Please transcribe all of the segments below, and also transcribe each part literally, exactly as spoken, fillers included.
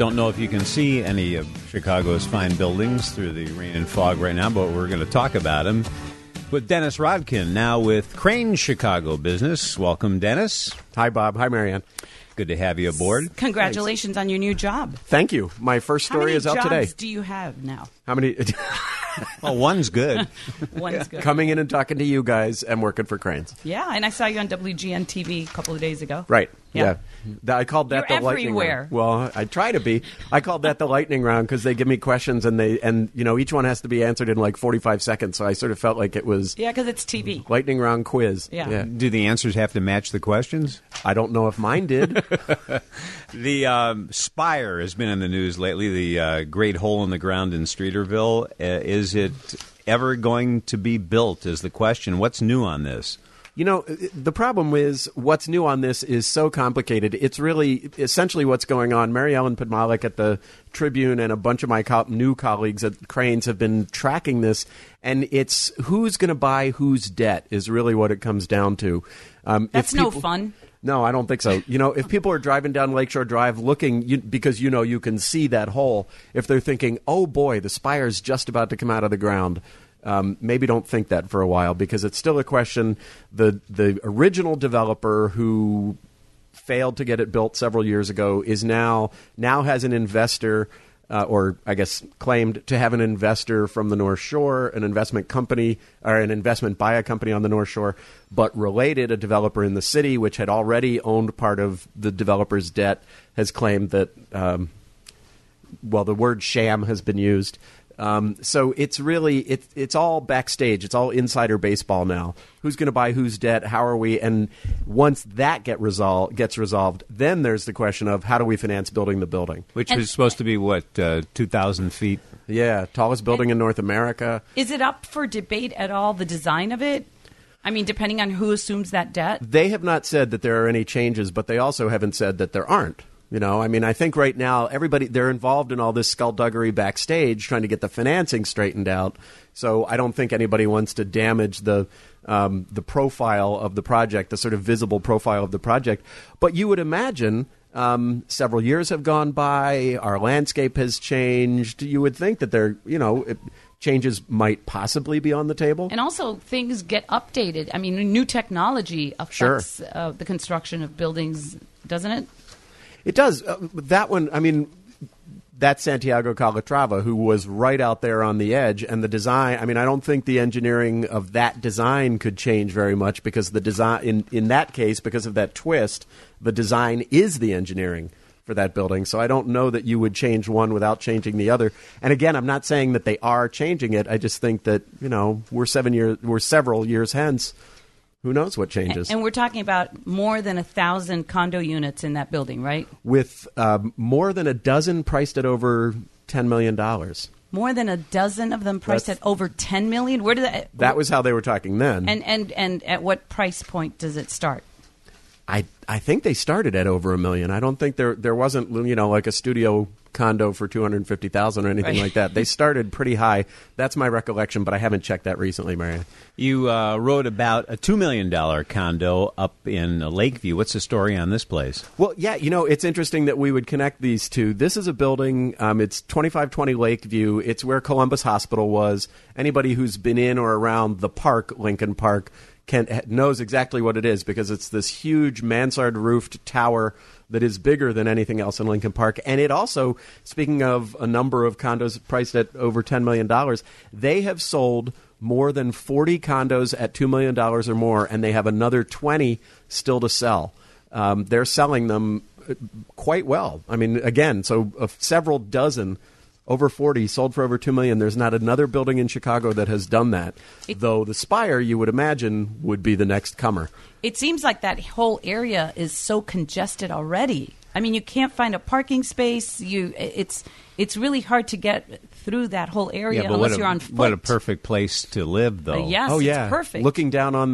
Don't know if you can see any of Chicago's fine buildings through the rain and fog right now, but we're going to talk about them with Dennis Rodkin, now with Crane Chicago Business. Welcome, Dennis. Hi, Bob. Hi, Marianne. Good to have you aboard. Congratulations Thanks. on your new job. Thank you. My first story is out today. How many jobs do you have now? How many? Well, one's good. One's good. Coming in and talking to you guys and working for Cranes. Yeah, and I saw you on W G N T V a couple of days ago. Right. Yeah. yeah. Th- I called that You're the lightning everywhere. round. Well, I try to be. I called that the lightning round because they give me questions and they and you know each one has to be answered in like forty-five seconds. So I sort of felt like it was yeah, because it's T V. Lightning round quiz. Yeah. yeah. Do the answers have to match the questions? I don't know if mine did. The um, Spire has been in the news lately. The uh, great hole in the ground in Streeterville. Uh, is it ever going to be built? Is the question. What's new on this? You know, the problem is what's new on this is so complicated. It's really essentially what's going on. Mary Ellen Podmalik at the Tribune and a bunch of my co- new colleagues at Cranes have been tracking this, and it's who's going to buy whose debt is really what it comes down to. Um, That's people, no fun. No, I don't think so. You know, if people are driving down Lakeshore Drive looking, you, because, you know, you can see that hole, if they're thinking, oh, boy, the Spire's just about to come out of the ground, Um, maybe don't think that for a while because it's still a question. The the original developer who failed to get it built several years ago is now now has an investor, uh, or I guess claimed to have an investor from the North Shore, an investment company or an investment by a company on the North Shore, but related a developer in the city which had already owned part of the developer's debt has claimed that, um, well, the word sham has been used. Um, so it's really it, it's all backstage. It's all insider baseball now. Who's going to buy whose debt? How are we? And once that get resolved gets resolved, then there's the question of how do we finance building the building, which and, was supposed to be what uh, two thousand feet. Yeah, tallest building in North America. Is it up for debate at all? The design of it. I mean, depending on who assumes that debt. They have not said that there are any changes, but they also haven't said that there aren't. You know, I mean, I think right now everybody, they're involved in all this skullduggery backstage trying to get the financing straightened out. So I don't think anybody wants to damage the um, the profile of the project, the sort of visible profile of the project. But you would imagine um, several years have gone by, our landscape has changed. You would think that there, you know, it, changes might possibly be on the table. And also things get updated. I mean, new technology affects Sure. uh, the construction of buildings, doesn't it? It does. Uh, that one, I mean, that's Santiago Calatrava, who was right out there on the edge. And the design, I mean, I don't think the engineering of that design could change very much because the design, in, in that case, because of that twist, the design is the engineering for that building. So I don't know that you would change one without changing the other. And again, I'm not saying that they are changing it. I just think that, you know, we're seven years, we're several years hence. Who knows what changes? And we're talking about more than a thousand condo units in that building, right? With um, more than a dozen priced at over ten million dollars. More than a dozen of them priced That's, at over ten million dollars? Where did that? That was how they were talking then. And, and, and at what price point does it start? I I think they started at over a million. I don't think there there wasn't, you know, like a studio condo for two hundred fifty thousand dollars or anything right. like that. They started pretty high. That's my recollection, but I haven't checked that recently, Marianne. You uh, wrote about a two million dollars condo up in Lakeview. What's the story on this place? Well, yeah, you know, it's interesting that we would connect these two. This is a building, um, it's twenty-five twenty Lakeview. It's where Columbus Hospital was. Anybody who's been in or around the park, Lincoln Park, can knows exactly what it is because it's this huge mansard-roofed tower that is bigger than anything else in Lincoln Park. And it also, speaking of a number of condos priced at over ten million dollars, they have sold more than forty condos at two million dollars or more, and they have another twenty still to sell. Um, they're selling them quite well. I mean, again, so uh, several dozen over forty, sold for over two million dollars. There's not another building in Chicago that has done that, it, though the Spire, you would imagine, would be the next comer. It seems like that whole area is so congested already. I mean, you can't find a parking space. You, It's it's really hard to get through that whole area yeah, but unless what a, you're on foot. What a perfect place to live, though. Uh, yes, oh, yeah. it's perfect. Looking down on the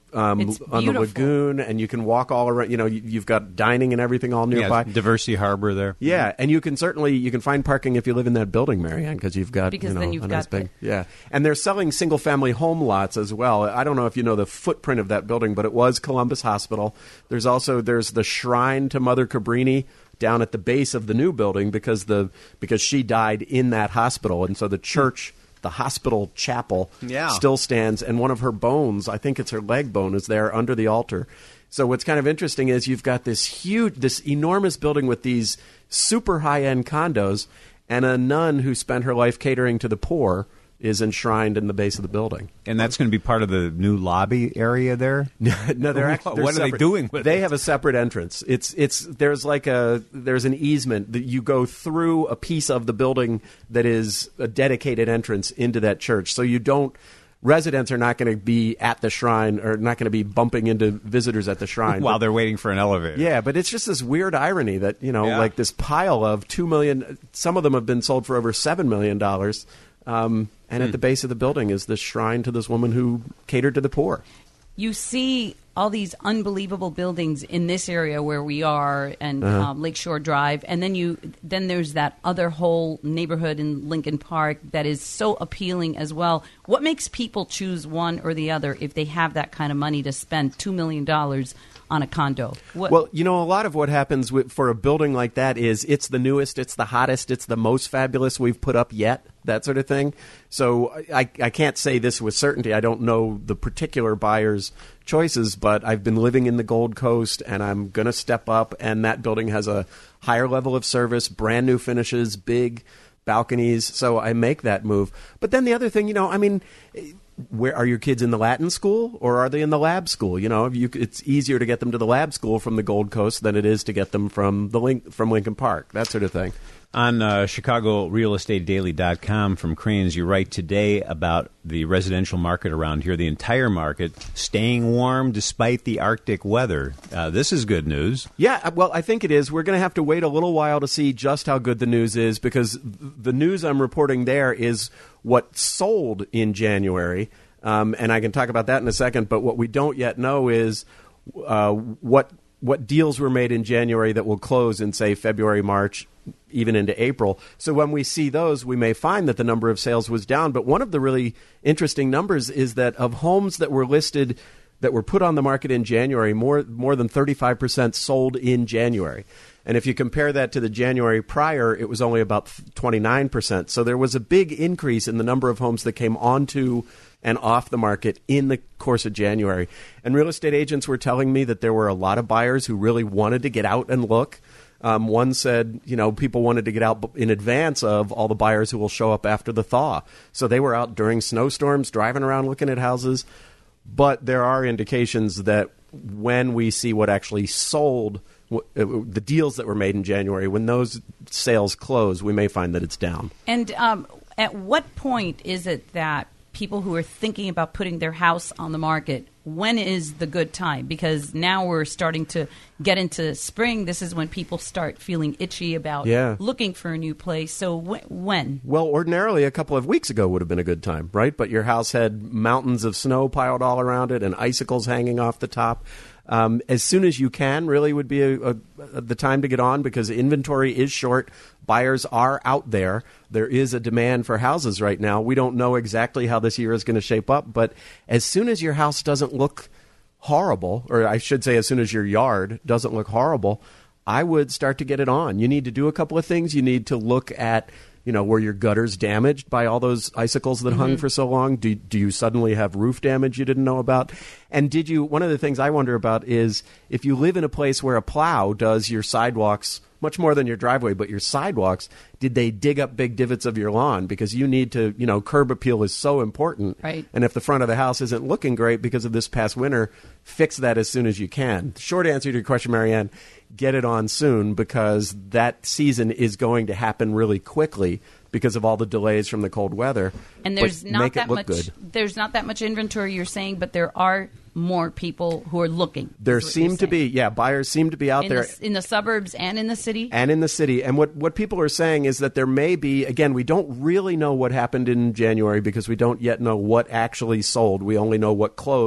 um, It's on the beautiful. lagoon, and you can walk all around. You know, you, you've got dining and everything all nearby. Yeah, Diversity Harbor there. Yeah, and you can certainly you can find parking if you live in that building, Marianne, because you've got Because you know, then you've a nice got big the- yeah. And they're selling single family home lots as well. I don't know if you know the footprint of that building, but it was Columbus Hospital. There's also there's the shrine to Mother Cabrini down at the base of the new building because the because she died in that hospital, and so the church. The hospital chapel Yeah. still stands, and one of her bones, I think it's her leg bone, is there under the altar. So what's kind of interesting is you've got this huge, this enormous building with these super high-end condos, and a nun who spent her life catering to the poor is enshrined in the base of the building. And that's going to be part of the new lobby area there? no, they're actually they're What are they separate. doing with They it? have a separate entrance. It's it's there's like a there's an easement that you go through a piece of the building that is a dedicated entrance into that church. So you don't residents are not going to be at the shrine or not going to be bumping into visitors at the shrine While But- they're waiting for an elevator. yeah, but it's just this weird irony that, you know, Yeah. like this pile of two million, some of them have been sold for over seven million dollars. Um, and Hmm. at the base of the building is this shrine to this woman who catered to the poor. You see all these unbelievable buildings in this area where we are, and Uh-huh. um, Lakeshore Drive, and then you then there's that other whole neighborhood in Lincoln Park that is so appealing as well. What makes people choose one or the other if they have that kind of money to spend two million dollars on a condo? What, Well, you know, a lot of what happens with, for a building like that is it's the newest, it's the hottest, it's the most fabulous we've put up yet, that sort of thing. So I, I can't say this with certainty. I don't know the particular buyer's choices, but I've been living in the Gold Coast, and I'm going to step up, and that building has a higher level of service, brand new finishes, big balconies, so I make that move. But then the other thing, you know, I mean, where are your kids in the Latin school or are they in the lab school? You know, if you, it's easier to get them to the lab school from the Gold Coast than it is to get them from the Link, from Lincoln Park, that sort of thing. On uh, Chicago Real Estate Daily dot com from Cranes, you write today about the residential market around here, the entire market, staying warm despite the Arctic weather. Uh, this is good news. Yeah, well, I think it is. We're going to have to wait a little while to see just how good the news is, because the news I'm reporting there is what sold in January, um, and I can talk about that in a second, but what we don't yet know is uh, what what deals were made in January that will close in, say, February, March, even into April. So when we see those, we may find that the number of sales was down. But one of the really interesting numbers is that of homes that were listed, that were put on the market in January, more more than thirty-five percent sold in January. And if you compare that to the January prior, it was only about twenty-nine percent. So there was a big increase in the number of homes that came onto and off the market in the course of January. And real estate agents were telling me that there were a lot of buyers who really wanted to get out and look. Um, one said, you know, people wanted to get out in advance of all the buyers who will show up after the thaw. So they were out during snowstorms, driving around looking at houses. But there are indications that when we see what actually sold, w- uh, the deals that were made in January, when those sales close, we may find that it's down. And um, at what point is it that people who are thinking about putting their house on the market, when is the good time? Because now we're starting to get into spring. This is when people start feeling itchy about Yeah. looking for a new place. So wh- when? Well, ordinarily, a couple of weeks ago would have been a good time, right? But your house had mountains of snow piled all around it and icicles hanging off the top. Um, as soon as you can, really, would be a, a, a, the time to get on, because inventory is short. Buyers are out there. There is a demand for houses right now. We don't know exactly how this year is going to shape up, but as soon as your house doesn't look horrible, or I should say as soon as your yard doesn't look horrible, I would start to get it on. You need to do a couple of things. You need to look at, you know, were your gutters damaged by all those icicles that hung for so long? Do, do you suddenly have roof damage you didn't know about? And did you, one of the things I wonder about is if you live in a place where a plow does your sidewalks much more than your driveway, but your sidewalks, did they dig up big divots of your lawn? Because you need to, you know, curb appeal is so important. Right. And if the front of the house isn't looking great because of this past winter, fix that as soon as you can. Short answer to your question, Marianne, get it on soon, because that season is going to happen really quickly because of all the delays from the cold weather. And there's But not make it that look much. good. There's not that much inventory, you're saying, but there are more people who are looking. There is what seem you're to be, saying. yeah, buyers seem to be out in there. the, in the suburbs and in the city. And in the city. And what, what people are saying is that there may be, again, we don't really know what happened in January because we don't yet know what actually sold. We only know what closed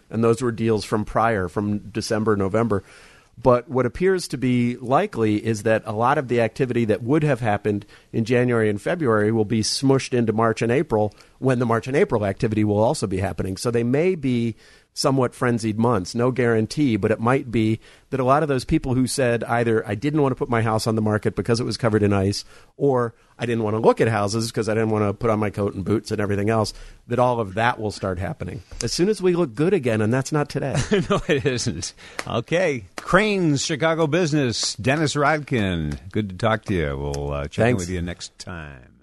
and those were deals from prior, from December, November. But what appears to be likely is that a lot of the activity that would have happened in January and February will be smushed into March and April, when the March and April activity will also be happening. So they may be somewhat frenzied months. No guarantee, but it might be that a lot of those people who said either I didn't want to put my house on the market because it was covered in ice, or I didn't want to look at houses because I didn't want to put on my coat and boots and everything else, that all of that will start happening as soon as we look good again, and that's not today. No, it isn't. Okay. Cranes, Chicago Business, Dennis Rodkin. Good to talk to you. We'll uh, check Thanks. in with you next time.